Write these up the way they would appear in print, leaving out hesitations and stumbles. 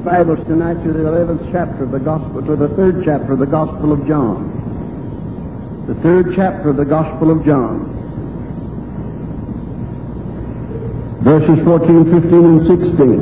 Bibles tonight to the 11th chapter of the Gospel, to the 3rd chapter of the Gospel of John. The 3rd chapter of the Gospel of John. Verses 14, 15, and 16.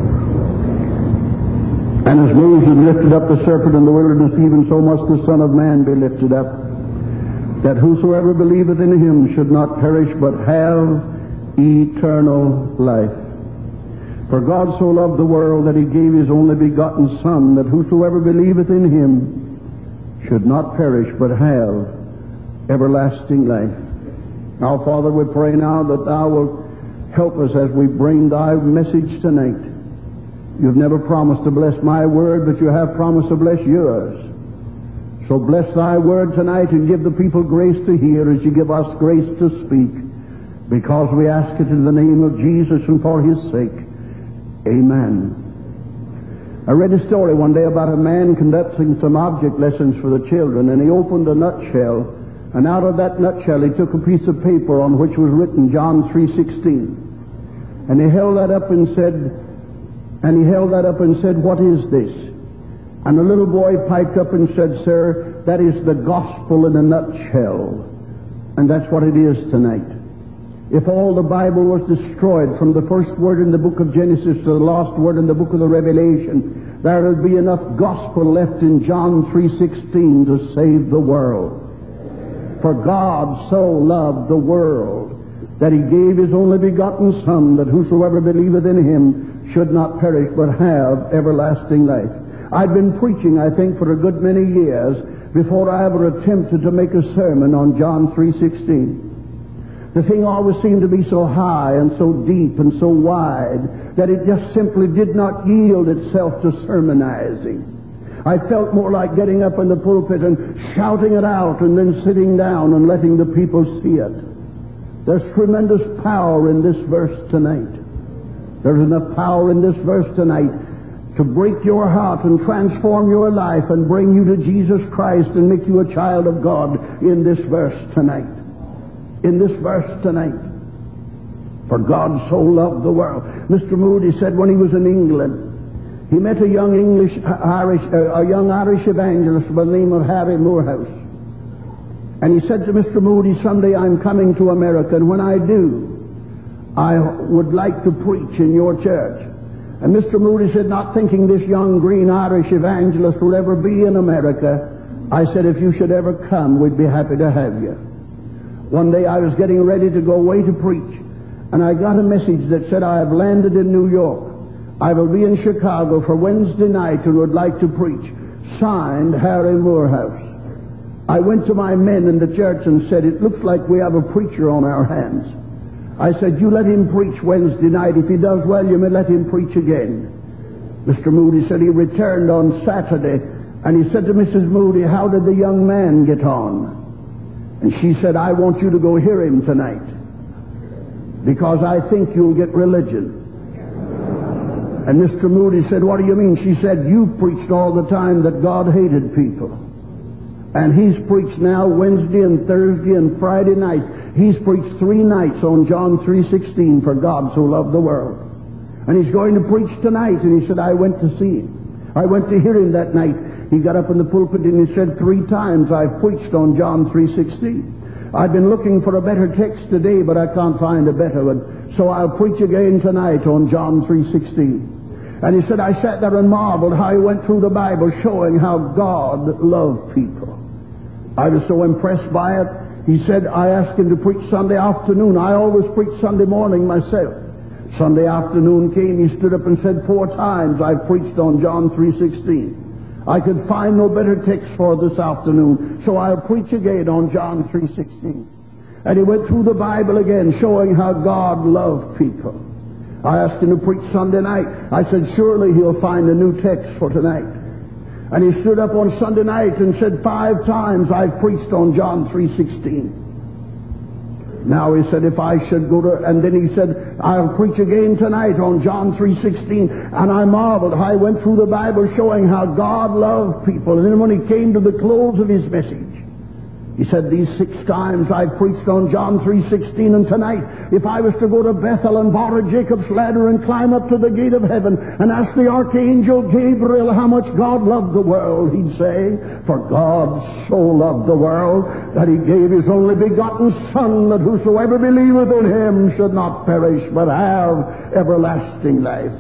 And as Moses lifted up the serpent in the wilderness, even so must the Son of Man be lifted up, that whosoever believeth in him should not perish, but have eternal life. For God so loved the world that he gave his only begotten Son, that whosoever believeth in him should not perish, but have everlasting life. Now, Father, we pray now that thou wilt help us as we bring thy message tonight. You've never promised to bless my word, but you have promised to bless yours. So bless thy word tonight and give the people grace to hear as you give us grace to speak, because we ask it in the name of Jesus and for his sake. Amen. I read a story one day about a man conducting some object lessons for the children, and he opened a nutshell, and out of that nutshell he took a piece of paper on which was written John 3:16. And he held that up and said, "What is this?" And the little boy piped up and said, "Sir, that is the gospel in a nutshell." And that's what it is tonight. If all the Bible was destroyed from the first word in the book of Genesis to the last word in the book of the Revelation, there would be enough gospel left in John 3:16 to save the world. For God so loved the world that he gave his only begotten Son, that whosoever believeth in him should not perish but have everlasting life. I've been preaching, I think, for a good many years before I ever attempted to make a sermon on John 3:16. The thing always seemed to be so high and so deep and so wide that it just simply did not yield itself to sermonizing. I felt more like getting up in the pulpit and shouting it out and then sitting down and letting the people see it. There's tremendous power in this verse tonight. There's enough power in this verse tonight to break your heart and transform your life and bring you to Jesus Christ and make you a child of God in this verse tonight. In this verse tonight. For God so loved the world. Mr. Moody said when he was in England, he met a young Irish evangelist by the name of Harry Moorhouse. And he said to Mr. Moody, "Someday I'm coming to America, and when I do, I would like to preach in your church." And Mr. Moody said, not thinking this young green Irish evangelist would ever be in America, I said, "If you should ever come, we'd be happy to have you." One day I was getting ready to go away to preach, and I got a message that said, "I have landed in New York. I will be in Chicago for Wednesday night and would like to preach. Signed, Harry Moorhouse." I went to my men in the church and said, "It looks like we have a preacher on our hands." I said, "You let him preach Wednesday night. If he does well, you may let him preach again." Mr. Moody said he returned on Saturday, and he said to Mrs. Moody, "How did the young man get on?" And she said, "I want you to go hear him tonight, because I think you'll get religion." And Mr. Moody said, "What do you mean?" She said, "You preached all the time that God hated people. And he's preached now Wednesday and Thursday and Friday nights. He's preached 3 nights on John 3:16, for God so loved the world. And he's going to preach tonight." And he said, "I went to see him. I went to hear him that night. He got up in the pulpit and he said, 3 times I've preached on John 3:16. I've been looking for a better text today, but I can't find a better one. So I'll preach again tonight on John 3:16. And he said, "I sat there and marveled how he went through the Bible showing how God loved people. I was so impressed by it." He said, "I asked him to preach Sunday afternoon. I always preach Sunday morning myself. Sunday afternoon came, he stood up and said, 4 times I've preached on John 3:16. I could find no better text for this afternoon, so I'll preach again on John 3:16. And he went through the Bible again, showing how God loved people. I asked him to preach Sunday night. I said, "Surely he'll find a new text for tonight." And he stood up on Sunday night and said, 5 times I've preached on John 3:16. Now he said, if I should go to, and then he said, "I'll preach again tonight on John 3:16. And I marveled how I went through the Bible showing how God loved people. And then when he came to the close of his message, He said, these 6 times I've preached on John 3:16, and tonight, if I was to go to Bethel and borrow Jacob's ladder and climb up to the gate of heaven and ask the archangel Gabriel how much God loved the world, he'd say, for God so loved the world that he gave his only begotten Son, that whosoever believeth in him should not perish but have everlasting life.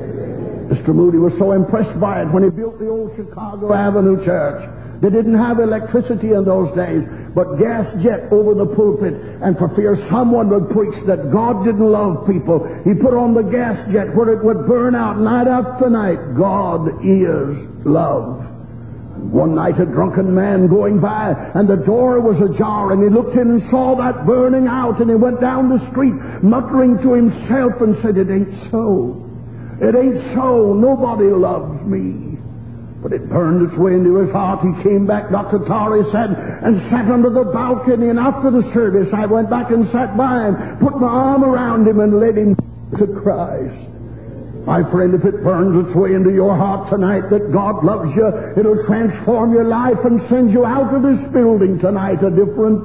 Mr. Moody was so impressed by it when he built the old Chicago Avenue Church. They didn't have electricity in those days, but gas jet over the pulpit, and for fear someone would preach that God didn't love people, he put on the gas jet where it would burn out night after night. God is love. One night a drunken man going by, and the door was ajar, and he looked in and saw that burning out, and he went down the street muttering to himself and said, it ain't so. It ain't so. Nobody loves me. But it burned its way into his heart. He came back, Dr. Torrey said, and sat under the balcony, and after the service I went back and sat by him, put my arm around him and led him to Christ. My friend, if it burns its way into your heart tonight that God loves you, it'll transform your life and send you out of this building tonight a different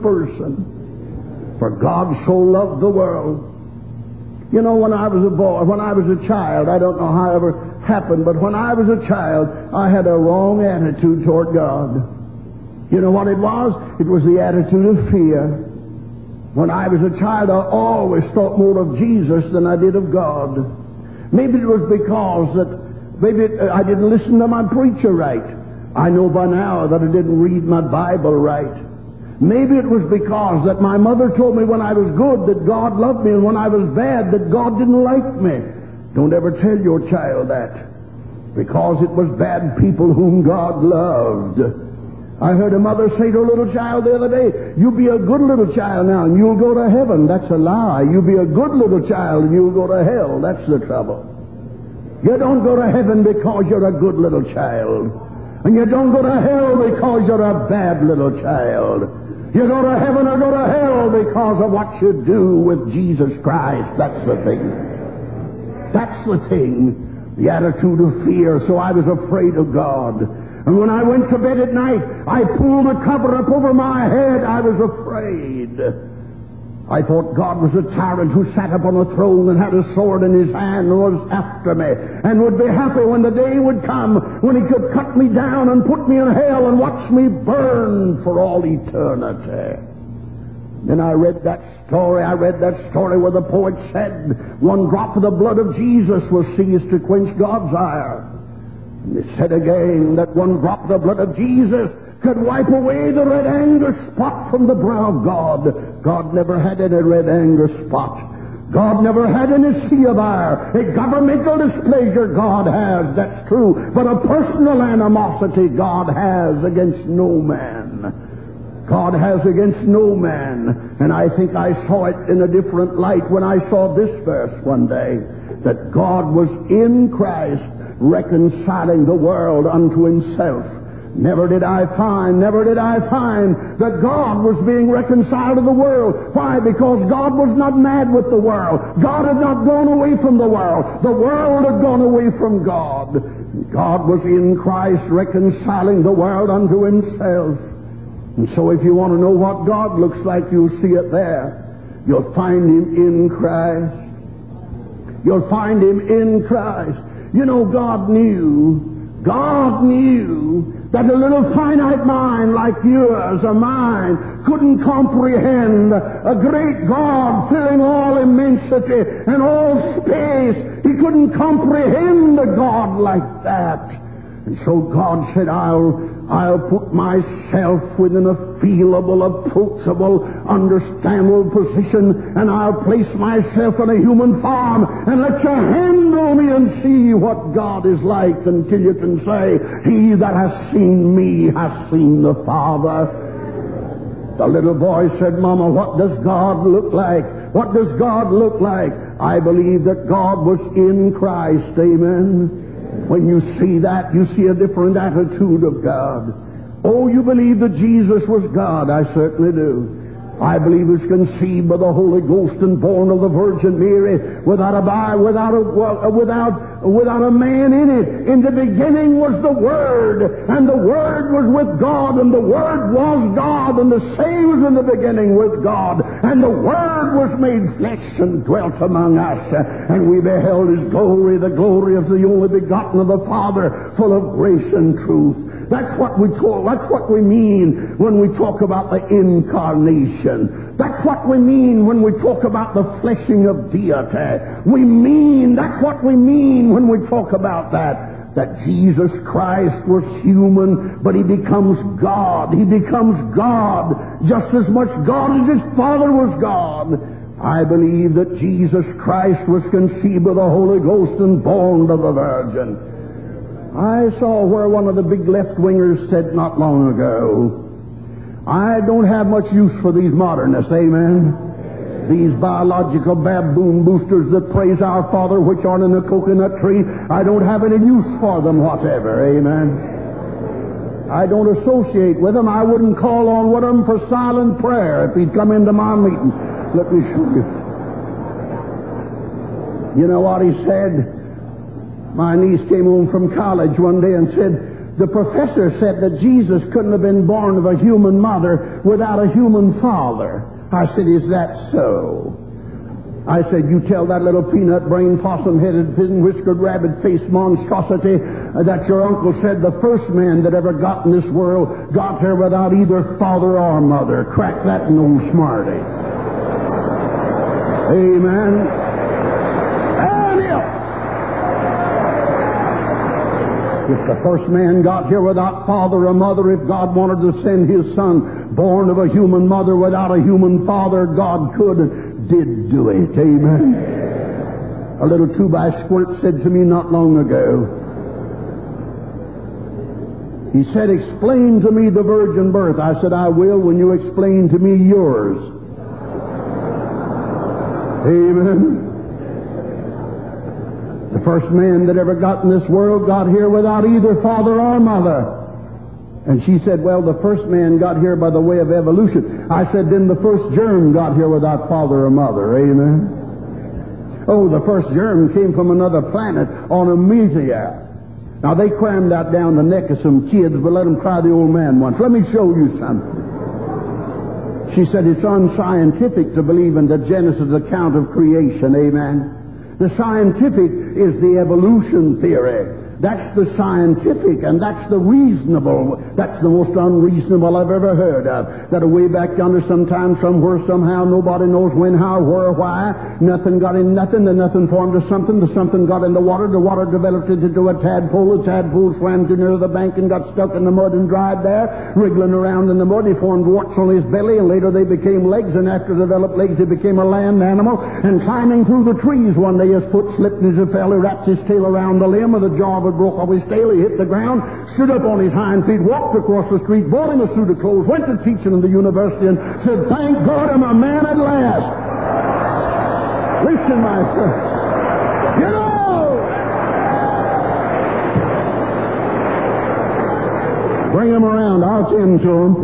person. For God so loved the world. You know, when I was a boy, when I was a child, I don't know how it ever happened, but when I was a child, I had a wrong attitude toward God. You know what it was? It was the attitude of fear. When I was a child, I always thought more of Jesus than I did of God. Maybe it was because I didn't listen to my preacher right. I know by now that I didn't read my Bible right. Maybe it was because that my mother told me when I was good that God loved me, and when I was bad that God didn't like me. Don't ever tell your child that, because it was bad people whom God loved. I heard a mother say to a little child the other day, you be a good little child now and you'll go to heaven. That's a lie. You be a good little child and you'll go to hell. That's the trouble. You don't go to heaven because you're a good little child. And you don't go to hell because you're a bad little child. You go to heaven or go to hell because of what you do with Jesus Christ. That's the thing. That's the thing. The attitude of fear. So I was afraid of God. And when I went to bed at night, I pulled the cover up over my head. I was afraid. I thought God was a tyrant who sat up on a throne and had a sword in his hand and was after me, and would be happy when the day would come when he could cut me down and put me in hell and watch me burn for all eternity. Then I read that story. Where the poet said, one drop of the blood of Jesus will cease to quench God's ire. And it said again that one drop of the blood of Jesus could wipe away the red anger spot from the brow of God. God never had any red anger spot. God never had any sea of ire. A governmental displeasure God has, that's true, but a personal animosity God has against no man. God has against no man. And I think I saw it in a different light when I saw this verse one day, that God was in Christ reconciling the world unto himself. Never did I find that God was being reconciled to the world. Why? Because God was not mad with the world. God had not gone away from the world. The world had gone away from God. God was in Christ reconciling the world unto himself. And so if you want to know what God looks like, you'll see it there. You'll find him in Christ. You'll find him in Christ. You know, God knew that a little finite mind like yours or mine couldn't comprehend a great God filling all immensity and all space. He couldn't comprehend a God like that. And so God said, I'll put myself within a feelable, approachable, understandable position, and I'll place myself in a human form and let you handle me and see what God is like until you can say, he that has seen me has seen the Father. The little boy said, Mama, what does God look like? What does God look like? I believe that God was in Christ. Amen. When you see that, you see a different attitude of God. Oh, you believe that Jesus was God? I certainly do. I believe he was conceived by the Holy Ghost and born of the Virgin Mary without a man in it. In the beginning was the Word, and the Word was with God, and the Word was God, and the same was in the beginning with God. And the Word was made flesh and dwelt among us, and we beheld his glory, the glory of the only begotten of the Father, full of grace and truth. That's what we mean when we talk about the incarnation. That's what we mean when we talk about the fleshing of deity. That's what we mean when we talk about that Jesus Christ was human, but he becomes God. He becomes God, just as much God as his Father was God. I believe that Jesus Christ was conceived of the Holy Ghost and born of a virgin. I saw where one of the big left-wingers said not long ago, I don't have much use for these modernists, amen? These biological baboon boosters that praise our Father which art in the coconut tree, I don't have any use for them whatever, amen? I don't associate with them. I wouldn't call on one of them for silent prayer if he'd come into my meeting. Let me show you. You know what he said? My niece came home from college one day and said, the professor said that Jesus couldn't have been born of a human mother without a human father. I said, is that so? I said, you tell that little peanut-brained, possum-headed, fin-whiskered, rabbit-faced monstrosity that your uncle said the first man that ever got in this world got here without either father or mother. Crack that, no smarty. Amen. If the first man got here without father or mother, if God wanted to send his son born of a human mother without a human father, God could and did do it. Amen. A little 2x-squirt said to me not long ago, he said, explain to me the virgin birth. I said, I will when you explain to me yours. Amen. The first man that ever got in this world got here without either father or mother. And she said, well, the first man got here by the way of evolution. I said, then the first germ got here without father or mother. Amen. Oh, the first germ came from another planet on a meteor. Now, they crammed that down the neck of some kids, but let them try the old man once. Let me show you something. She said, it's unscientific to believe in the Genesis account of creation. Amen. The scientific is the evolution theory. That's the scientific, and that's the reasonable. That's the most unreasonable I've ever heard of. That way back yonder sometime, somewhere, somehow, nobody knows when, how, where, why. Nothing got in nothing, the nothing formed to something, the something got in the water developed it into a tadpole, the tadpole swam too near the bank and got stuck in the mud and dried there, wriggling around in the mud. He formed warts on his belly, and later they became legs, and after developed legs, he became a land animal, and climbing through the trees one day, his foot slipped and he fell, he wrapped his tail around the limb, and the jaw broke off his tail. He hit the ground, stood up on his hind feet, walked across the street, bought him a suit of clothes, went to teaching in the university, and said, thank God I'm a man at last. Listen, my friend. You know, bring him around. I'll tend to him.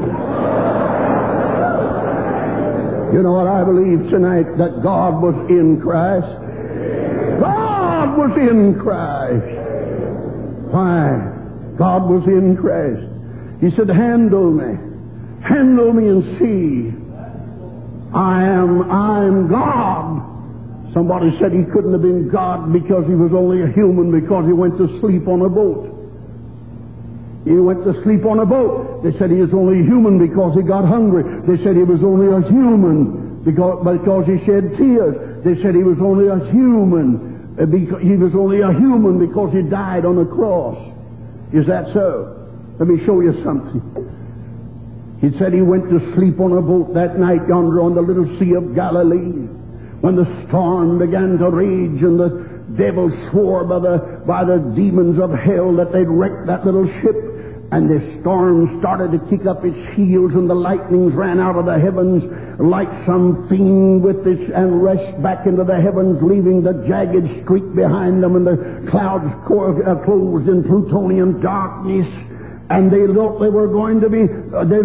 You know what I believe tonight? That God was in Christ. God was in Christ. Why? God was in Christ. He said, handle me and see. I am God. Somebody said he couldn't have been God because he was only a human because he went to sleep on a boat. He went to sleep on a boat. They said he was only human because he got hungry. They said he was only a human because he shed tears. They said he was only a human. He was only a human because he died on a cross. Is that so? Let me show you something. He said he went to sleep on a boat that night yonder on the little Sea of Galilee when the storm began to rage and the devil swore by the demons of hell that they'd wreck that little ship. And the storm started to kick up its heels, and the lightnings ran out of the heavens like some fiend with this, and rushed back into the heavens, leaving the jagged streak behind them, and the clouds closed in plutonian darkness. And they thought they were going to be,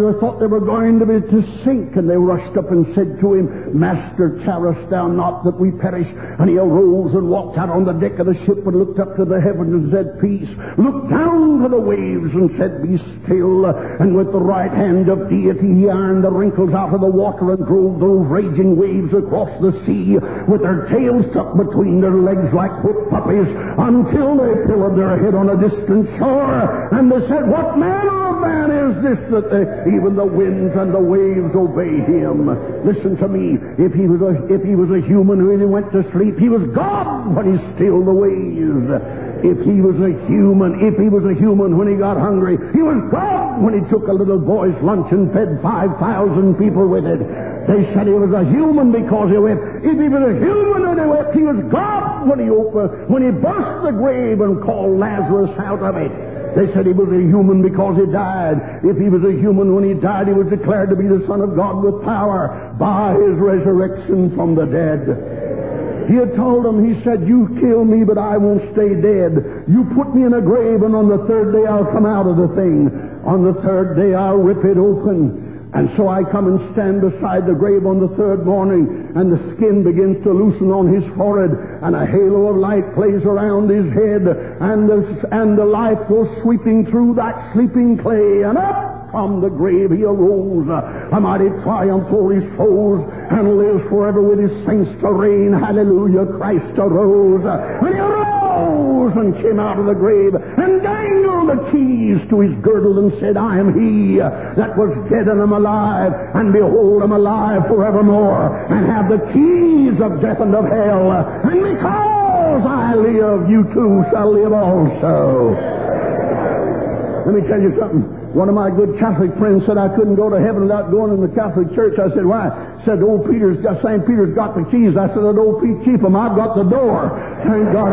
to sink. And they rushed up and said to him, Master, carest thou not that we perish? And he arose and walked out on the deck of the ship and looked up to the heavens and said, Peace. Looked down to the waves and said, Be still. And with the right hand of deity he ironed the wrinkles out of the water and drove those raging waves across the sea with their tails tucked between their legs like whipped puppies until they pillowed their head on a distant shore. And they said, What manner of man is this that even the winds and the waves obey him? Listen to me. If he was a human when he went to sleep, he was God when he stilled the waves. If he was a human when he got hungry, he was God when he took a little boy's lunch and fed 5,000 people with it. They said he was a human because he wept. If he was a human when he wept, he was God when he burst the grave and called Lazarus out of it. They said he was a human because he died. If he was a human when he died, he was declared to be the Son of God with power by his resurrection from the dead. He had told them, he said, You kill me, but I won't stay dead. You put me in a grave, and on the third day I'll come out of the thing. On the third day I'll rip it open. And so I come and stand beside the grave on the third morning, and the skin begins to loosen on his forehead, and a halo of light plays around his head, and the light goes sweeping through that sleeping clay, and up from the grave he arose, a mighty triumph over his foes, and lives forever with his saints to reign. Hallelujah, Christ arose. And he arose and came out of the grave and dangled the keys to his girdle and said, I am he that was dead and am alive, and behold, I'm alive forevermore, and have the keys of death and of hell. And because I live, you too shall live also. Let me tell you something. One of my good Catholic friends said I couldn't go to heaven without going in the Catholic Church. I said, why? Said, St. Peter's got the keys. I said, old Pete, keep them. I've got the door. Thank God.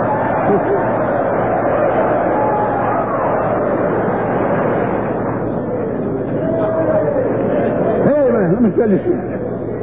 Amen. Let me tell you something.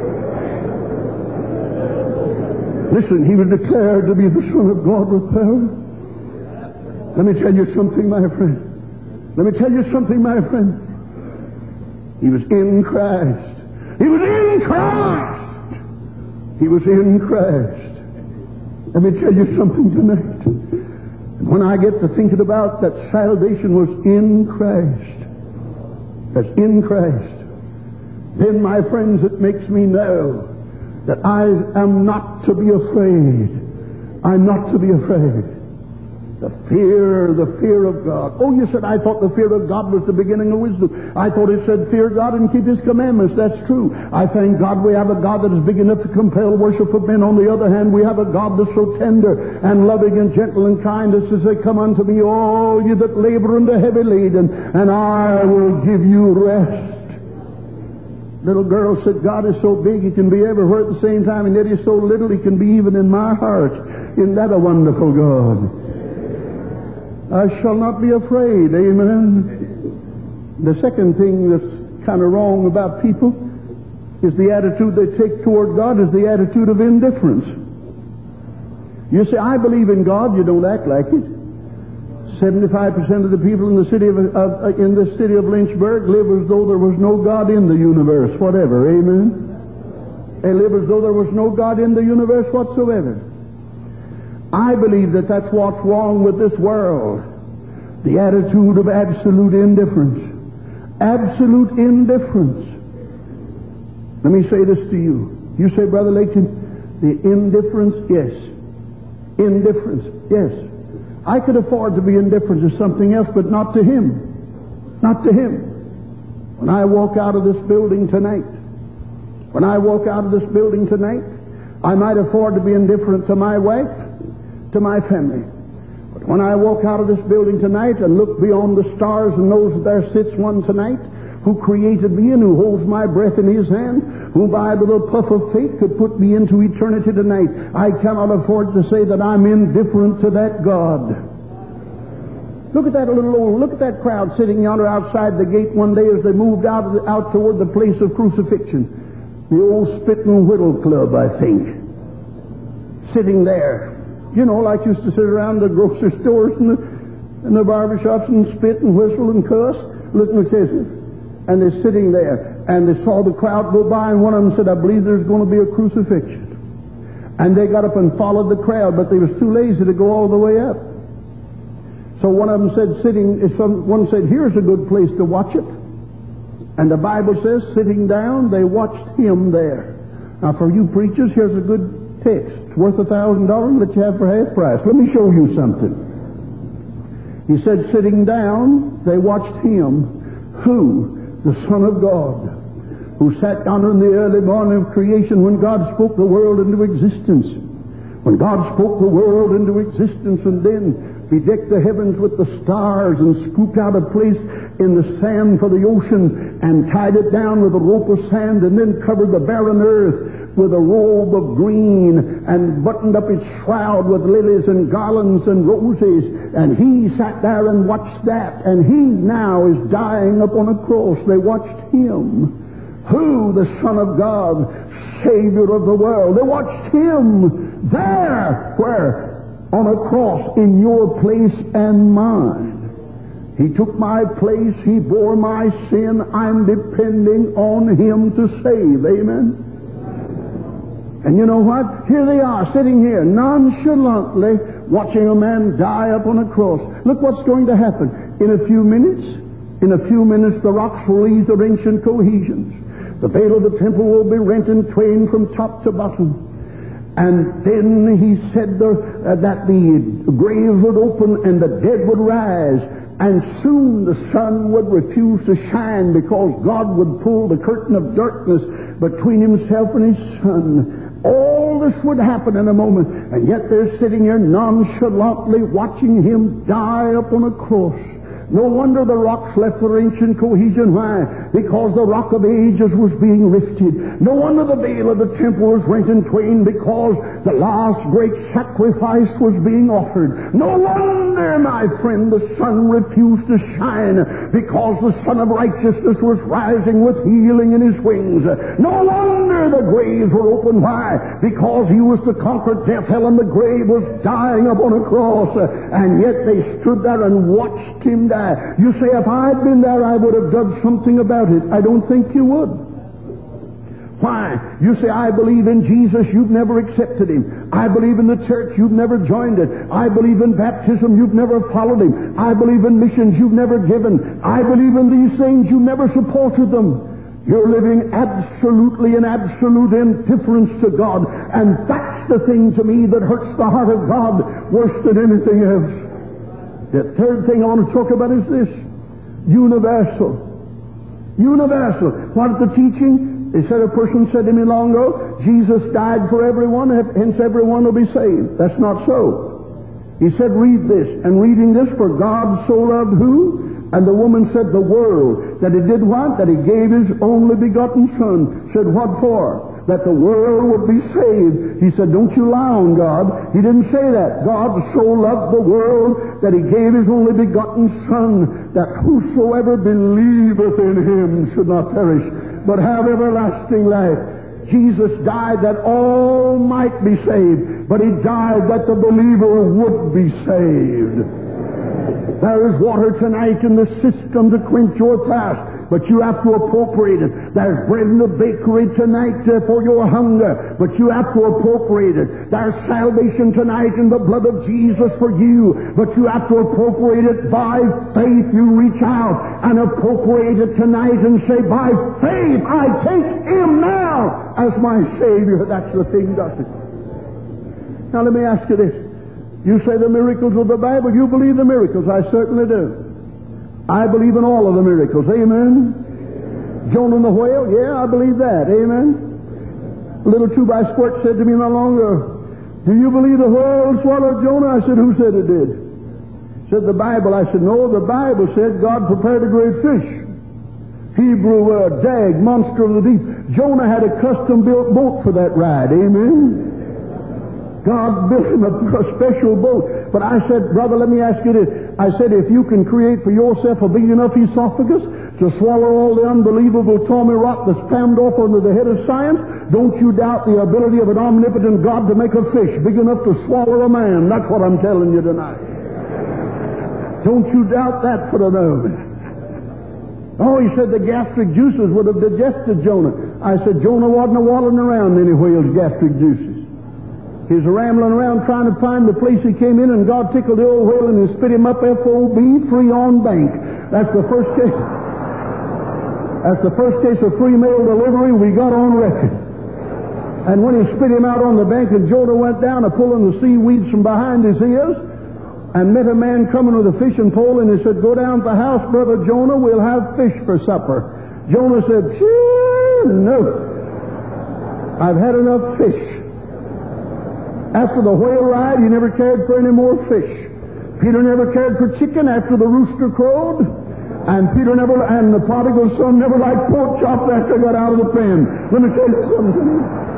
Listen, he was declared to be the Son of God with power. Let me tell you something, my friend. Let me tell you something, my friend. He was in Christ. He was in Christ. He was in Christ. Let me tell you something tonight. When I get to thinking about that salvation was in Christ, that's in Christ, then, my friends, it makes me know that I am not to be afraid. I'm not to be afraid. The fear of God. Oh, you said, I thought the fear of God was the beginning of wisdom. I thought it said, fear God and keep His commandments. That's true. I thank God we have a God that is big enough to compel worship of men. On the other hand, we have a God that's so tender and loving and gentle and kind as to say, come unto me, all you that labor and are heavy laden, and I will give you rest. Little girl said, God is so big, He can be everywhere at the same time, and yet He's so little, He can be even in my heart. Isn't that a wonderful God? I shall not be afraid. Amen. The second thing that's kind of wrong about people is the attitude they take toward God is the attitude of indifference. You say, I believe in God, you don't act like it. 75% of the people in the city of Lynchburg live as though there was no God in the universe, whatever. Amen. They live as though there was no God in the universe whatsoever. I believe that that's what's wrong with this world. The attitude of absolute indifference. Absolute indifference. Let me say this to you. You say, Brother Laketon, the indifference, yes. Indifference, yes. I could afford to be indifferent to something else, but not to him. Not to him. When I walk out of this building tonight, I might afford to be indifferent to my wife, to my family. But when I walk out of this building tonight and look beyond the stars and knows that there sits one tonight who created me and who holds my breath in His hand, who by a little puff of faith could put me into eternity tonight, I cannot afford to say that I'm indifferent to that God. Look at that crowd sitting yonder outside the gate one day as they moved out toward the place of crucifixion. The old Spit and Whittle Club, I think. Sitting there. You know, like used to sit around the grocery stores and in the barbershops and spit and whistle and cuss. Listen to this. And they're sitting there, and they saw the crowd go by, and one of them said, I believe there's going to be a crucifixion. And they got up and followed the crowd, but they was too lazy to go all the way up. So one of them said, one said, here's a good place to watch it. And the Bible says, sitting down, they watched him there. Now for you preachers, here's a good text. It's worth $1,000 that you have for half price. Let me show you something. He said, sitting down, they watched him. Who? The Son of God, who sat down in the early morning of creation when God spoke the world into existence. When God spoke the world into existence and then bedecked the heavens with the stars and scooped out a place in the sand for the ocean and tied it down with a rope of sand and then covered the barren earth with a robe of green and buttoned up its shroud with lilies and garlands and roses. And he sat there and watched that. And he now is dying upon a cross. They watched him. Who? The Son of God, Savior of the world. They watched him there. Where? On a cross in your place and mine. He took my place. He bore my sin. I'm depending on him to save. Amen? And you know what? Here they are, sitting here, nonchalantly watching a man die up on a cross. Look what's going to happen. In a few minutes, the rocks will lose their ancient cohesions. The veil of the temple will be rent in twain from top to bottom. And then he said that the graves would open and the dead would rise. And soon the sun would refuse to shine because God would pull the curtain of darkness between himself and his Son. All this would happen in a moment, and yet they're sitting here nonchalantly watching him die upon a cross. No wonder the rocks left their ancient cohesion. Why? Because the rock of ages was being rifted. No wonder the veil of the temple was rent in twain, because the last great sacrifice was being offered. No wonder, my friend, the sun refused to shine, because the Son of Righteousness was rising with healing in his wings. No wonder the graves were open. Why? Because he was to conquer death, hell, and the grave was dying upon a cross. And yet they stood there and watched him die. You say, if I'd been there, I would have done something about it. I don't think you would. Why? You say, I believe in Jesus, you've never accepted him. I believe in the church, you've never joined it. I believe in baptism, you've never followed him. I believe in missions, you've never given. I believe in these things, you've never supported them. You're living absolutely in absolute indifference to God. And that's the thing to me that hurts the heart of God worse than anything else. The third thing I want to talk about is this. Universal. Universal. What is the teaching? They said, a person said to me long ago, Jesus died for everyone, hence everyone will be saved. That's not so. He said, read this. And reading this, for God so loved who? And the woman said, the world. That he did what? That he gave his only begotten Son. Said, what for? That the world would be saved. He said, don't you lie on God. He didn't say that. God so loved the world that he gave his only begotten Son, that whosoever believeth in him should not perish, but have everlasting life. Jesus died that all might be saved, but he died that the believer would be saved. There is water tonight in the system to quench your thirst, but you have to appropriate it. There's bread in the bakery tonight for your hunger, but you have to appropriate it. There's salvation tonight in the blood of Jesus for you, but you have to appropriate it by faith. You reach out and appropriate it tonight and say, by faith, I take him now as my Savior. That's the thing, doesn't it? Now let me ask you this. You say the miracles of the Bible. You believe the miracles. I certainly do. I believe in all of the miracles. Amen? Jonah and the whale. Yeah, I believe that. Amen? A little 2x-sport said to me not long ago, do you believe the whale swallowed Jonah? I said, who said it did? Said the Bible. I said, no, the Bible said God prepared a great fish. Hebrew word, dag, monster of the deep. Jonah had a custom-built boat for that ride. Amen? God built him a special boat. But I said, brother, let me ask you this. I said, if you can create for yourself a big enough esophagus to swallow all the unbelievable Tommy rot that's crammed off under the head of science, don't you doubt the ability of an omnipotent God to make a fish big enough to swallow a man. That's what I'm telling you tonight. Don't you doubt that for a moment. Oh, he said the gastric juices would have digested Jonah. I said, Jonah wasn't waddling around any whale's gastric juices. He was rambling around trying to find the place he came in, and God tickled the old whale and he spit him up FOB, free on bank. That's the first case. That's the first case of free mail delivery we got on record. And when he spit him out on the bank, and Jonah went down a pulling the seaweeds from behind his ears, and met a man coming with a fishing pole, and he said, go down to the house, Brother Jonah, we'll have fish for supper. Jonah said, sure, no. I've had enough fish. After the whale ride, he never cared for any more fish. Peter never cared for chicken after the rooster crowed, and the prodigal son never liked pork chop after he got out of the pen. Let me tell you something.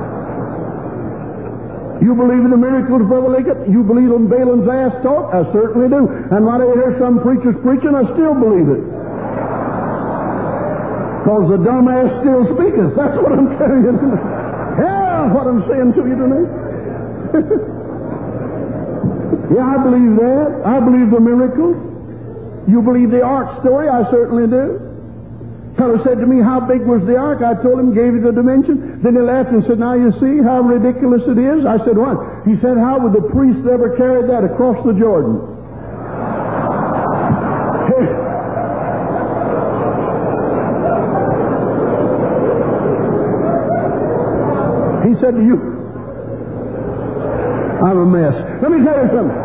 You believe in the miracles, Brother Liggett? You believe in Balaam's ass talk? I certainly do. And when I hear some preachers preaching, I still believe it. Because the dumb ass still speaketh. That's what I'm telling you tonight. Yeah, what I'm saying to you tonight. Yeah, I believe that. I believe the miracles. You believe the ark story? I certainly do. Fellow said to me, how big was the ark? I told him, gave you the dimension. Then he laughed and said, now you see how ridiculous it is? I said, what? He said, how would the priests ever carry that across the Jordan? He said to you, I'm a mess. Let me tell you something.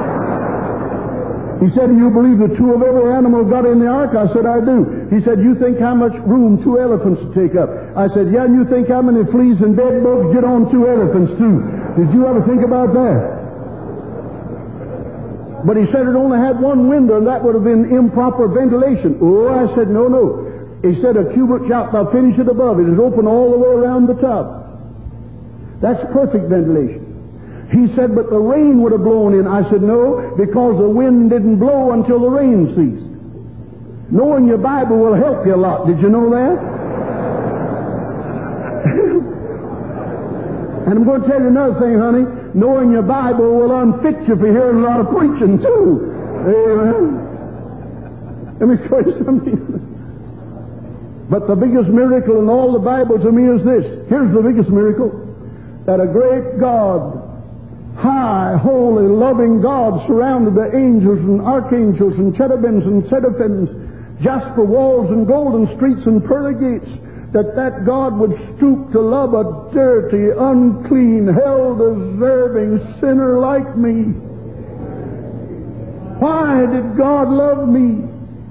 He said, do you believe the two of every animal got in the ark? I said, I do. He said, you think how much room 2 elephants would take up? I said, yeah, and you think how many fleas and bed bugs get on 2 elephants too? Did you ever think about that? But he said it only had one window, and that would have been improper ventilation. Oh, I said, no. He said a cubit shot, now finish it above. It is open all the way around the top. That's perfect ventilation. He said, but the rain would have blown in. I said, no, because the wind didn't blow until the rain ceased. Knowing your Bible will help you a lot. Did you know that? And I'm going to tell you another thing, honey. Knowing your Bible will unfit you for hearing a lot of preaching, too. Amen. Let me tell you something. But the biggest miracle in all the Bible to me is this. Here's the biggest miracle. That a great God, high, holy, loving God, surrounded the angels and archangels and cherubims and seraphims, jasper walls and golden streets and pearly gates, that God would stoop to love a dirty, unclean, hell-deserving sinner like me. Why did God love me?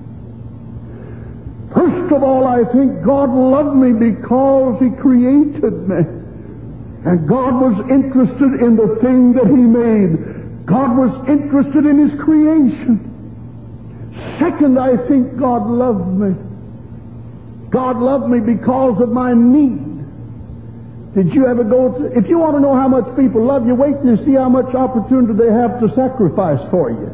First of all, I think God loved me because He created me. And God was interested in the thing that He made. God was interested in His creation. Second, I think God loved me. God loved me because of my need. Did you ever go to... If you want to know how much people love you, wait till you see how much opportunity they have to sacrifice for you.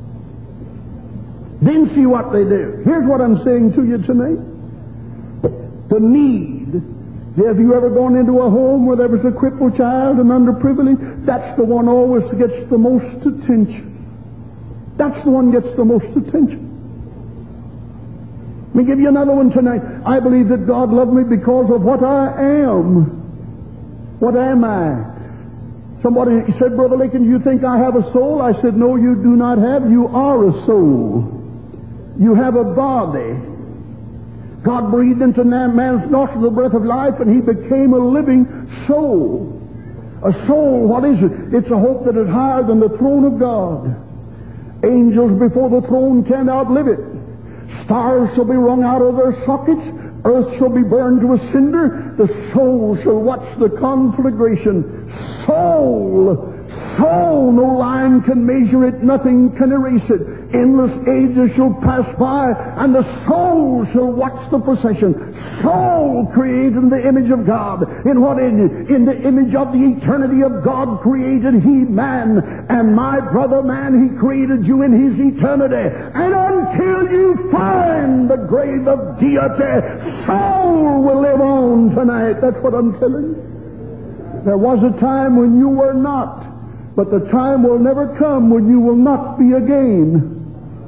Then see what they do. Here's what I'm saying to you tonight. The need... Have you ever gone into a home where there was a crippled child and underprivileged? That's the one always gets the most attention. That's the one gets the most attention. Let me give you another one tonight. I believe that God loved me because of what I am. What am I? Somebody said, Brother Lincoln, do you think I have a soul? I said, no, you do not have. You are a soul. You have a body. God breathed into man's nostrils the breath of life, and he became a living soul. A soul, what is it? It's a hope that is higher than the throne of God. Angels before the throne can't outlive it. Stars shall be wrung out of their sockets. Earth shall be burned to a cinder. The soul shall watch the conflagration. Soul, no line can measure it, nothing can erase it. Endless ages shall pass by, and the soul shall watch the procession. Soul created in the image of God. In what in the image of the eternity of God created He man. And my brother man, He created you in His eternity. And until you find the grave of deity, soul will live on tonight. That's what I'm telling you. There was a time when you were not. But the time will never come when you will not be again.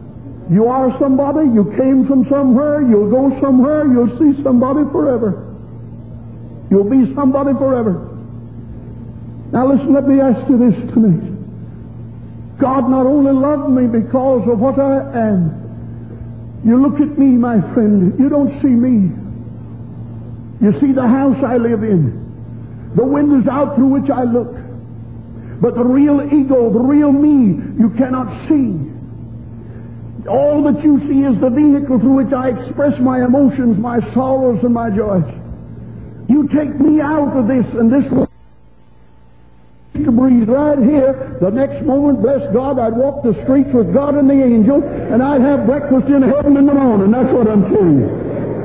You are somebody. You came from somewhere. You'll go somewhere. You'll see somebody forever. You'll be somebody forever. Now listen, let me ask you this tonight. God not only loved me because of what I am. You look at me, my friend. You don't see me. You see the house I live in, the windows out through which I look. But the real ego, the real me, you cannot see. All that you see is the vehicle through which I express my emotions, my sorrows, and my joys. You take me out of this, and this will to breathe right here. The next moment, bless God, I'd walk the streets with God and the angels, and I'd have breakfast in heaven in the morning. That's what I'm telling you.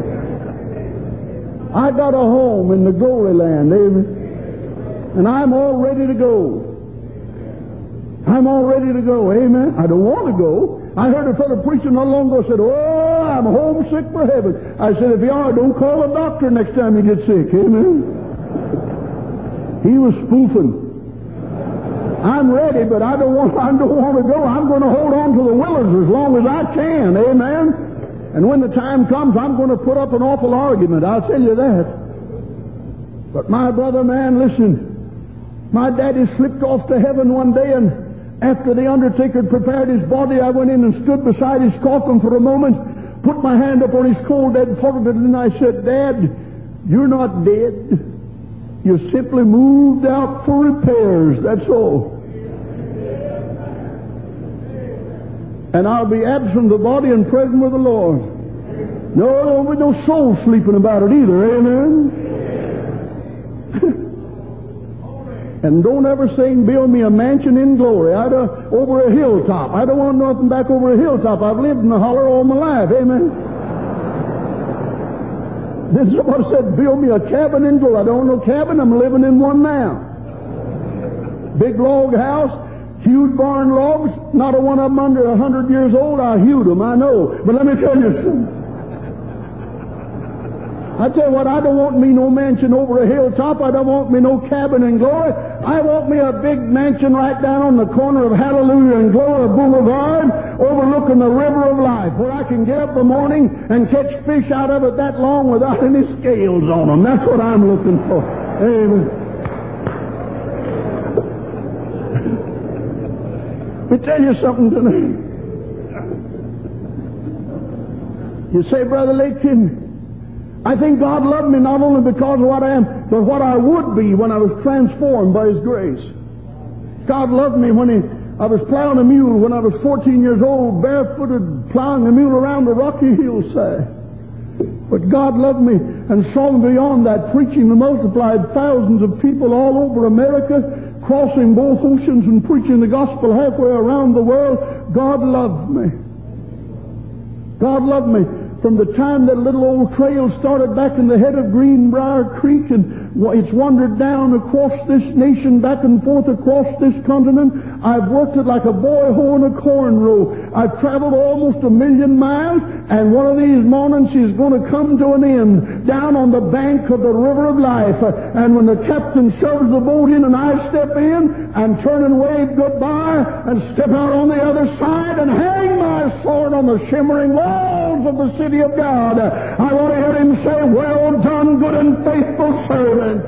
I got a home in the glory land, amen. And I'm all ready to go. I'm all ready to go, amen. I don't want to go. I heard a fellow preaching not long ago said, "Oh, I'm homesick for heaven." I said, "If you are, don't call a doctor next time you get sick," amen. He was spoofing. I'm ready, but I don't want to go. I'm going to hold on to the Willards as long as I can, amen. And when the time comes, I'm going to put up an awful argument, I'll tell you that. But my brother, man, listen. My daddy slipped off to heaven one day, and after the undertaker had prepared his body, I went in and stood beside his coffin for a moment, put my hand up on his cold dead forehead, and I said, "Dad, you're not dead. You simply moved out for repairs, that's all. And I'll be absent of the body and present with the Lord." No, there'll be no soul sleeping about it either, amen? And don't ever sing, "Build me a mansion in glory over a hilltop." I don't want nothing back over a hilltop. I've lived in the holler all my life, amen? Then somebody said, "Build me a cabin in glory." I don't want no cabin. I'm living in one now. Big log house, hewed barn logs, not a one of them under 100 years old. I hewed them, I know. But let me tell you something. I tell you what, I don't want me no mansion over a hilltop. I don't want me no cabin in glory. I want me a big mansion right down on the corner of Hallelujah and Glory Boulevard, overlooking the river of life, where I can get up in the morning and catch fish out of it that long without any scales on them. That's what I'm looking for. Amen. Let me tell you something tonight. You say, "Brother Lakin, I think God loved me not only because of what I am, but what I would be when I was transformed by His grace." God loved me when I was plowing a mule when I was 14 years old, barefooted, plowing a mule around the rocky hillside. But God loved me and saw me beyond that, preaching to multiplied thousands of people all over America, crossing both oceans and preaching the gospel halfway around the world. God loved me. God loved me. From the time that little old trail started back in the head of Greenbrier Creek, and it's wandered down across this nation, back and forth across this continent, I've worked it like a boy hoeing a corn row. I've traveled almost 1,000,000 miles, and one of these mornings she's going to come to an end down on the bank of the river of life. And when the captain shoves the boat in and I step in and turn and wave goodbye and step out on the other side and hang my sword on the shimmering walls of the city of God, I want to hear Him say, "Well done, good and faithful servant."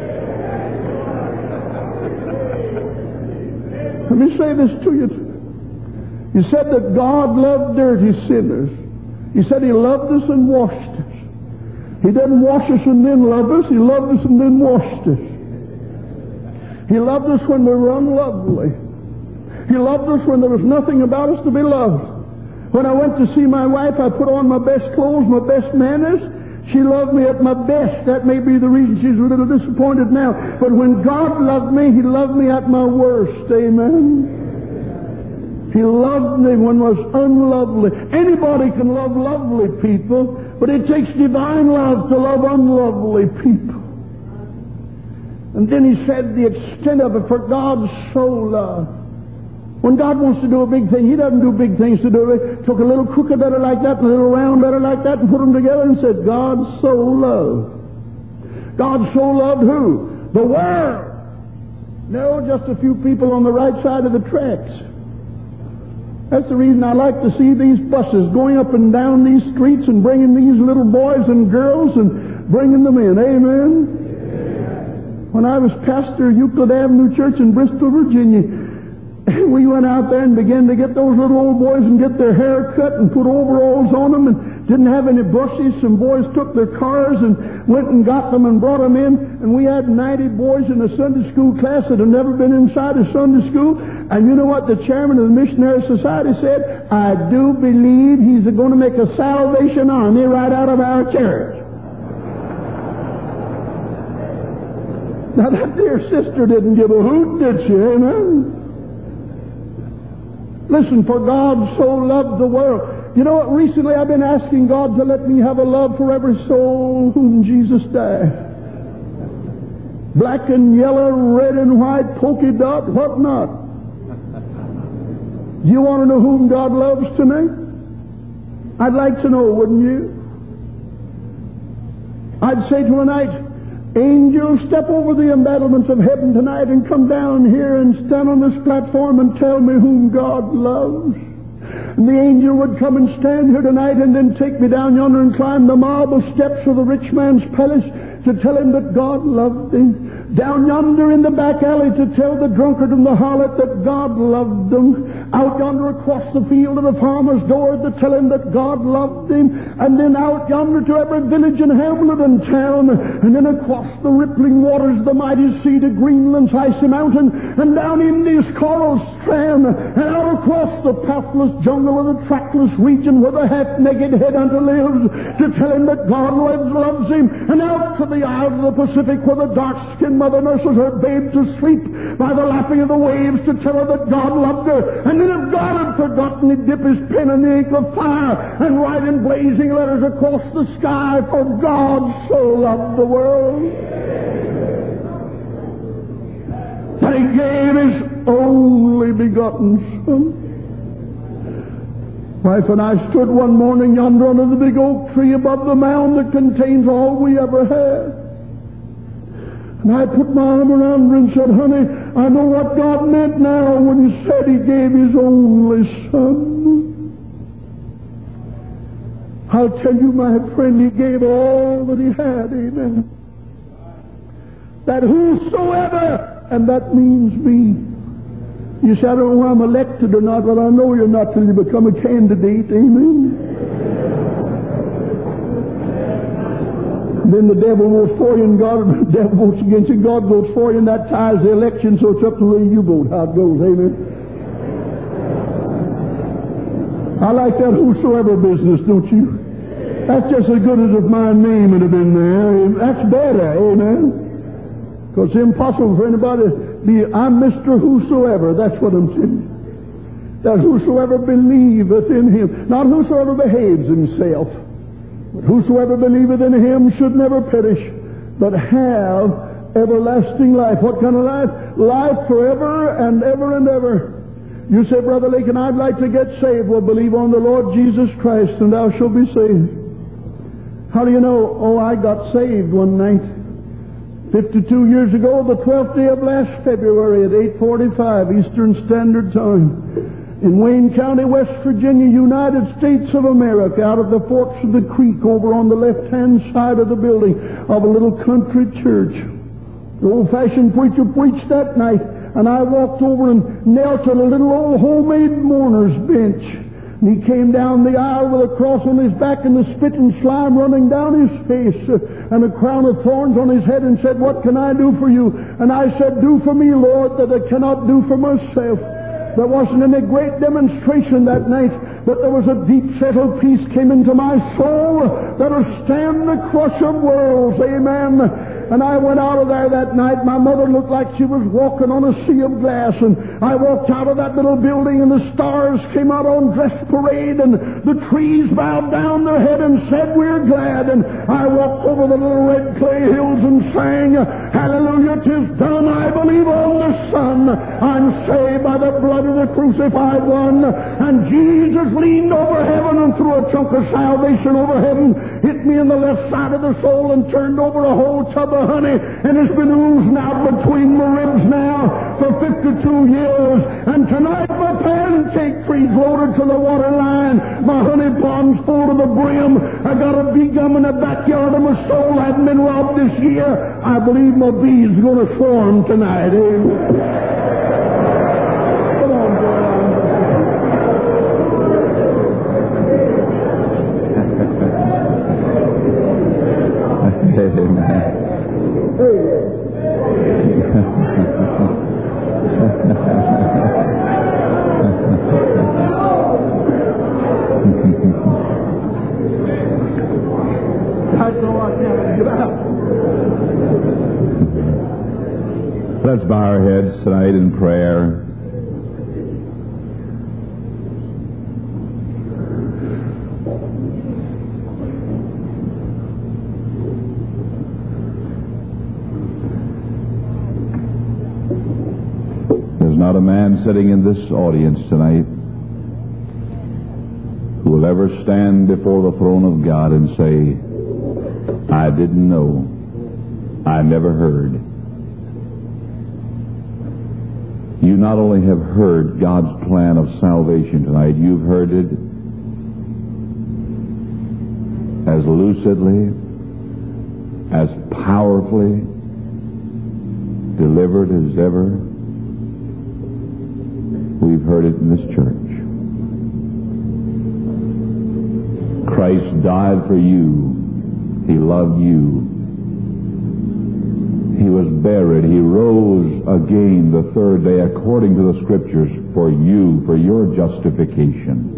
Let me say this to you. He said that God loved dirty sinners. He said He loved us and washed us. He didn't wash us and then love us. He loved us and then washed us. He loved us when we were unlovely. He loved us when there was nothing about us to be loved. When I went to see my wife, I put on my best clothes, my best manners. She loved me at my best. That may be the reason she's a little disappointed now. But when God loved me, He loved me at my worst. Amen. He loved me when I was unlovely. Anybody can love lovely people, but it takes divine love to love unlovely people. And then He said the extent of it, "For God so loved." When God wants to do a big thing, He doesn't do big things to do it. Took a little crooked letter like that and a little round letter like that and put them together and said, "God so loved." God so loved who? The world. No, just a few people on the right side of the tracks. That's the reason I like to see these buses going up and down these streets and bringing these little boys and girls and bringing them in. Amen? When I was pastor of Euclid Avenue Church in Bristol, Virginia, we went out there and began to get those little old boys and get their hair cut and put overalls on them and didn't have any brushes. Some boys took their cars and went and got them and brought them in. And we had 90 boys in a Sunday school class that had never been inside a Sunday school. And you know what the chairman of the Missionary Society said? I do believe he's going to make a Salvation Army right out of our church. Now that dear sister didn't give a hoot, did she? Amen? Listen, for God so loved the world. You know what? Recently I've been asking God to let me have a love for every soul whom Jesus died. Black and yellow, red and white, polka dot, what not? You want to know whom God loves tonight? I'd like to know, wouldn't you? I'd say tonight, angels, step over the embattlements of heaven tonight and come down here and stand on this platform and tell me whom God loves. And the angel would come and stand here tonight and then take me down yonder and climb the marble steps of the rich man's palace to tell him that God loved him. Down yonder in the back alley to tell the drunkard and the harlot that God loved them. Out yonder across the field to the farmer's door to tell him that God loved him. And then out yonder to every village and hamlet and town. And then across the rippling waters of the mighty sea to Greenland's icy mountain. And down India's coral strand. And out across the pathless jungle of the trackless region where the half-naked headhunter lives to tell him that God loves him. And out to the isles of the Pacific where the dark-skinned mother nurses her babe to sleep by the lapping of the waves to tell her that God loved her. And then if God had forgotten, he'd dip his pen in the ink of fire and write in blazing letters across the sky, for God so loved the world that he gave his only begotten Son. Wife and I stood one morning yonder under the big oak tree above the mound that contains all we ever had. And I put my arm around her and said, honey, I know what God meant now when he said he gave his only Son. I'll tell you, my friend, he gave all that he had, amen. That whosoever, and that means me. You say, I don't know whether I'm elected or not, but I know you're not till you become a candidate, amen. Then the devil votes for you and the devil votes against you. God votes for you and that ties the election, so it's up to the way you vote, how it goes, amen. I like that whosoever business, don't you? That's just as good as if my name would have been there. That's better, amen. Because it's impossible for anybody to be, I'm Mr. Whosoever, that's what I'm saying. That whosoever believeth in him, not whosoever behaves himself. But whosoever believeth in him should never perish, but have everlasting life. What kind of life? Life forever and ever and ever. You say, Brother Lincoln, I'd like to get saved. Well, believe on the Lord Jesus Christ, and thou shalt be saved. How do you know? Oh, I got saved one night, 52 years ago, the 12th day of last February at 8:45 Eastern Standard Time. In Wayne County, West Virginia, United States of America, out of the forks of the creek over on the left-hand side of the building of a little country church. The old-fashioned preacher preached that night, and I walked over and knelt at a little old homemade mourner's bench. And he came down the aisle with a cross on his back and the spit and slime running down his face and a crown of thorns on his head and said, what can I do for you? And I said, do for me, Lord, that I cannot do for myself. There wasn't any great demonstration that night, but there was a deep settled peace came into my soul that'll stand the crush of worlds. Amen. And I went out of there that night. My mother looked like she was walking on a sea of glass. And I walked out of that little building, and the stars came out on dress parade, and the trees bowed down their head and said, we're glad. And I walked over the little red clay hills and sang, hallelujah, 'tis done. I believe on the Son. I'm saved by the blood of the crucified one. And Jesus leaned over heaven and threw a chunk of salvation over heaven, hit me in the left side of the soul, and turned over a whole tub of honey, and it's been oozing out between my ribs now for 52 years. And tonight, my got a pancake trees loaded to the water line. My honey ponds full to the brim. I got a bee gum in the backyard, and my soul hadn't been robbed this year. I believe my bees are going to swarm tonight. Amen. Come on, boy. Let's bow our heads tonight in prayer. There's not a man sitting in this audience tonight who will ever stand before the throne of God and say, I didn't know, I never heard. You not only have heard God's plan of salvation tonight, you've heard it as lucidly, as powerfully delivered as ever. We've heard it in this church. Christ died for you. He loved you. He was buried. He rose again the third day according to the Scriptures for you, for your justification.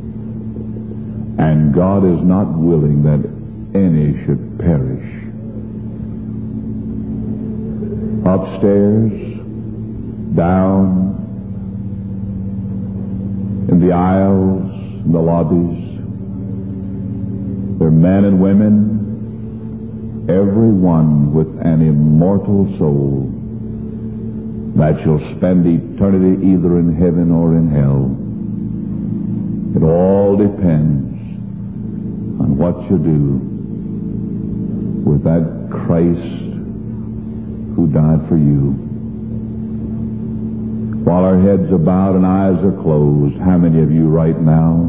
And God is not willing that any should perish. Upstairs, down, in the aisles, in the lobbies, there are men and women, everyone with an immortal soul that shall spend eternity either in heaven or in hell. It all depends on what you do with that Christ who died for you. While our heads are bowed and eyes are closed, how many of you right now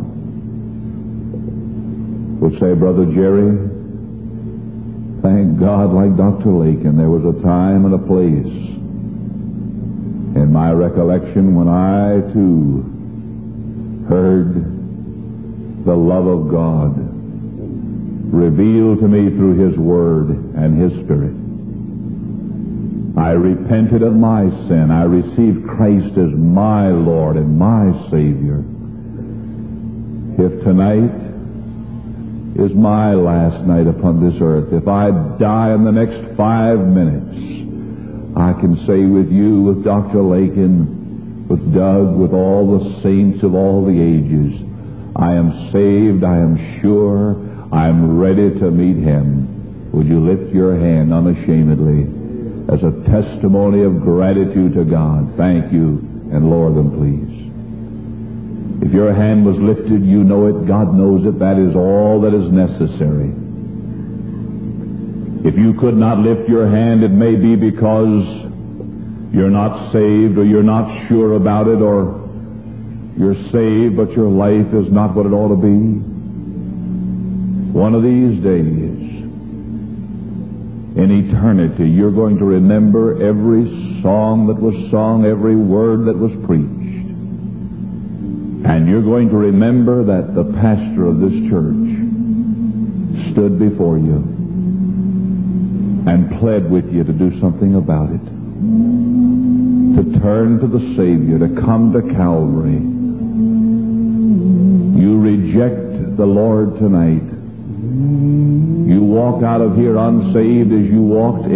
would say, Brother Jerry, thank God, like Dr. Lakin, there was a time and a place in my recollection when I, too, heard the love of God revealed to me through His Word and His Spirit. I repented of my sin. I received Christ as my Lord and my Savior. If tonight is my last night upon this earth, if I die in the next 5 minutes, I can say with you, with Dr. Lakin, with Doug, with all the saints of all the ages, I am saved, I am sure, I am ready to meet Him. Would you lift your hand unashamedly as a testimony of gratitude to God? Thank you, and lower them, please. If your hand was lifted, you know it, God knows it. That is all that is necessary. If you could not lift your hand, it may be because you're not saved, or you're not sure about it, or you're saved, but your life is not what it ought to be. One of these days, in eternity, you're going to remember every song that was sung, every word that was preached. And you're going to remember that the pastor of this church stood before you and pled with you to do something about it, to turn to the Savior, to come to Calvary. You reject the Lord tonight. You walk out of here unsaved as you walked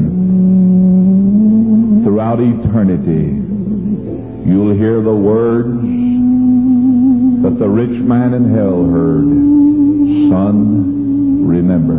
in. Throughout eternity, you'll hear the words that the rich man in hell heard, Son, remember.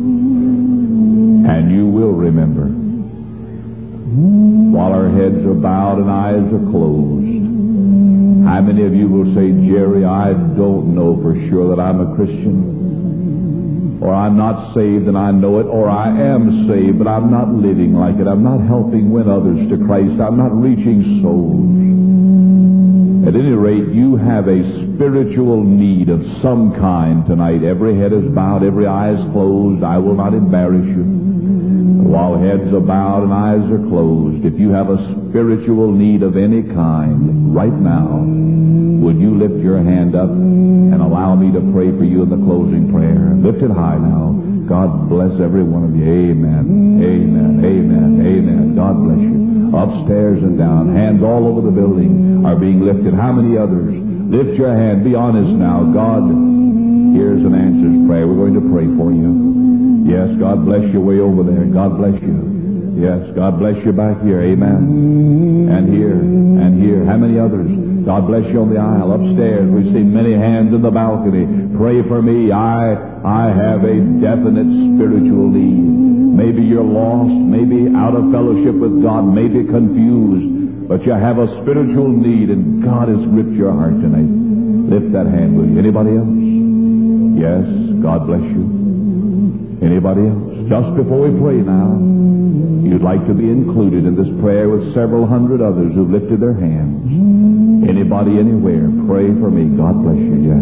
And you will remember. While our heads are bowed and eyes are closed, how many of you will say, Jerry, I don't know for sure that I'm a Christian, or I'm not saved and I know it, or I am saved but I'm not living like it, I'm not helping win others to Christ, I'm not reaching souls. At any rate, you have a spiritual need of some kind tonight. Every head is bowed, every eye is closed. I will not embarrass you. While heads are bowed and eyes are closed, if you have a spiritual need of any kind right now, would you lift your hand up and allow me to pray for you in the closing prayer? Lift it high now. God bless every one of you. Amen. Amen. Amen. Amen. God bless you. Upstairs and down. Hands all over the building are being lifted. How many others? Lift your hand. Be honest now. God hears and answers prayer. We're going to pray for you. Yes, God bless you way over there. God bless you. Yes, God bless you back here. Amen. And here. And here. How many others? God bless you on the aisle. Upstairs, we see many hands in the balcony. Pray for me. I have a definite spiritual need. Maybe you're lost, maybe out of fellowship with God, maybe confused, but you have a spiritual need and God has gripped your heart tonight. Lift that hand, will you? Anybody else? Yes, God bless you. Anybody else? Just before we pray now, you'd like to be included in this prayer with several hundred others who've lifted their hands. Anybody, anywhere, pray for me. God bless you. Yes.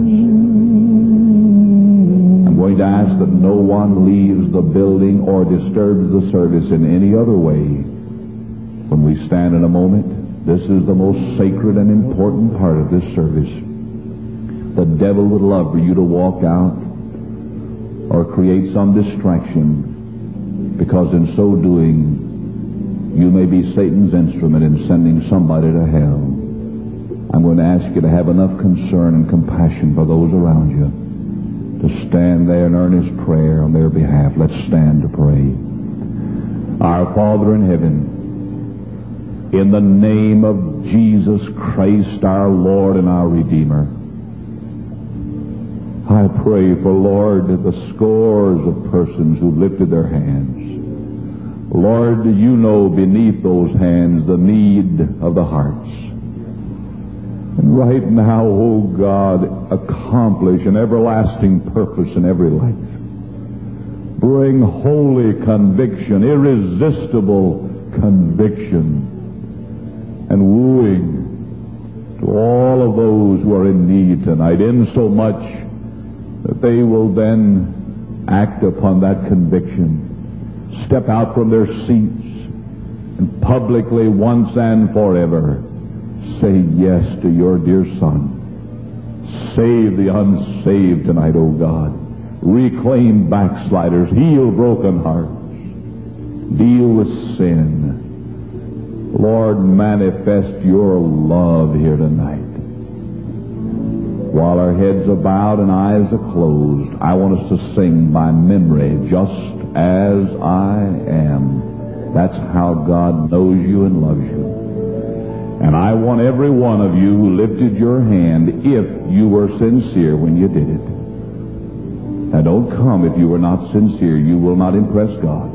I'm going to ask that no one leaves the building or disturbs the service in any other way. When we stand in a moment, this is the most sacred and important part of this service. The devil would love for you to walk out or create some distraction, because in so doing, you may be Satan's instrument in sending somebody to hell. I'm going to ask you to have enough concern and compassion for those around you to stand there in earnest prayer on their behalf. Let's stand to pray. Our Father in heaven, in the name of Jesus Christ, our Lord and our Redeemer, I pray for, Lord, the scores of persons who've lifted their hands. Lord, you know beneath those hands the need of the hearts. And right now, oh God, accomplish an everlasting purpose in every life. Bring holy conviction, irresistible conviction, and wooing to all of those who are in need tonight, insomuch that they will then act upon that conviction, step out from their seats, and publicly once and forever say yes to your dear Son. Save the unsaved tonight, O God. Reclaim backsliders. Heal broken hearts. Deal with sin. Lord, manifest your love here tonight. While our heads are bowed and eyes are closed, I want us to sing by memory, just as I am. That's how God knows you and loves you. And I want every one of you who lifted your hand, if you were sincere when you did it. Now don't come if you were not sincere. You will not impress God.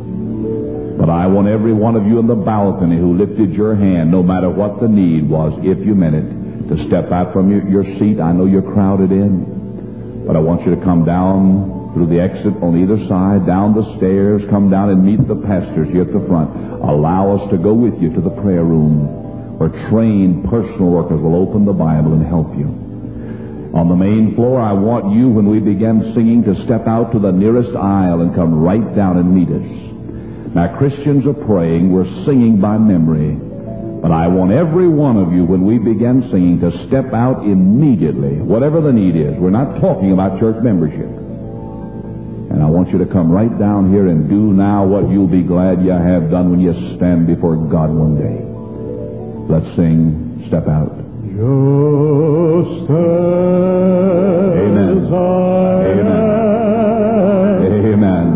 But I want every one of you in the balcony who lifted your hand, no matter what the need was, if you meant it, to step out from your seat. I know you're crowded in, but I want you to come down through the exit on either side, down the stairs, come down and meet the pastors here at the front. Allow us to go with you to the prayer room, where trained personal workers will open the Bible and help you. On the main floor, I want you, when we begin singing, to step out to the nearest aisle and come right down and meet us. Now, Christians are praying. We're singing by memory. But I want every one of you, when we begin singing, to step out immediately, whatever the need is. We're not talking about church membership. And I want you to come right down here and do now what you'll be glad you have done when you stand before God one day. Let's sing, Step Out. Just Amen. as I Amen.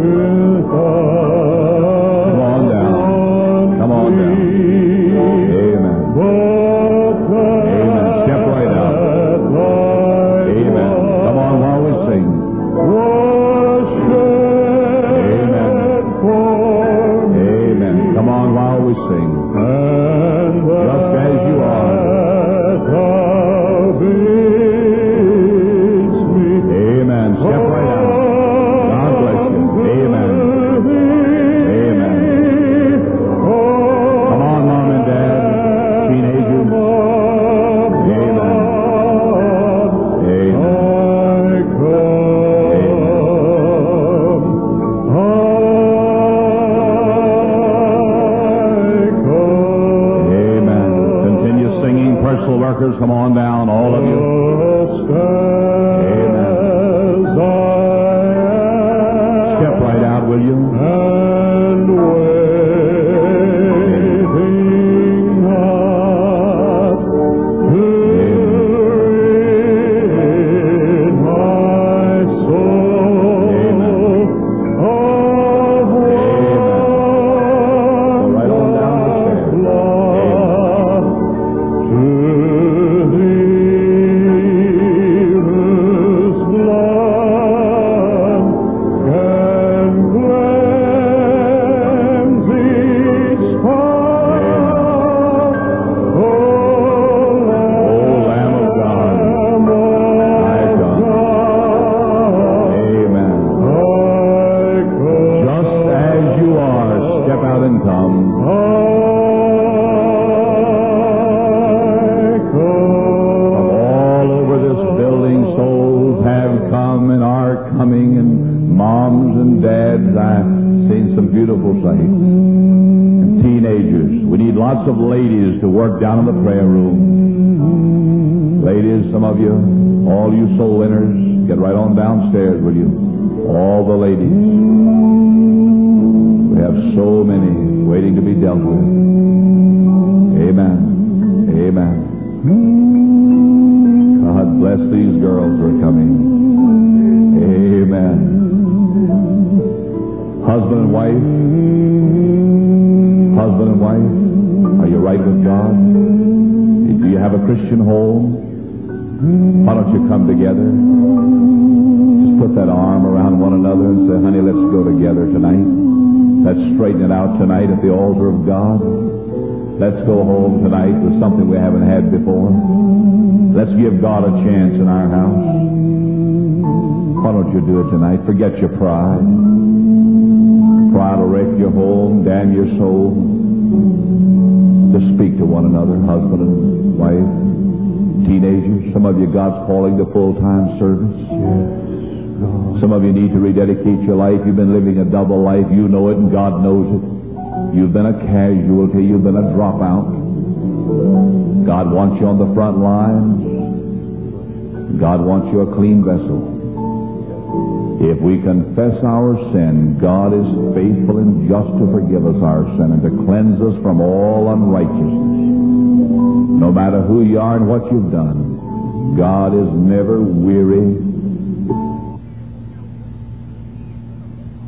Come on down. Come on down. Amen. Amen. Step right out. Amen. Come on while we sing. Amen. Amen. Come on while we sing. Just as you are. beautiful sight. And teenagers. We need lots of ladies to work down in the prayer room. Ladies, some of you, all you soul winners, get right on downstairs, will you? All the ladies. We have so many waiting to be dealt with. Amen. Amen. God bless these girls who are coming. Amen. Husband and wife. Husband and wife. Are you right with God? Do you have a Christian home? Why don't you come together? Just put that arm around one another and say, honey, let's go together tonight. Let's straighten it out tonight at the altar of God. Let's go home tonight with something we haven't had before. Let's give God a chance in our house. Why don't you do it tonight? Forget your pride. Pride will wreck your home, damn your soul. Just speak to one another, husband and wife, teenagers. Some of you, God's calling to full-time service. Some of you need to rededicate your life. You've been living a double life. You know it and God knows it. You've been a casualty. You've been a dropout. God wants you on the front lines. God wants you a clean vessel. If we confess our sin, God is faithful and just to forgive us our sin and to cleanse us from all unrighteousness. No matter who you are and what you've done, God is never weary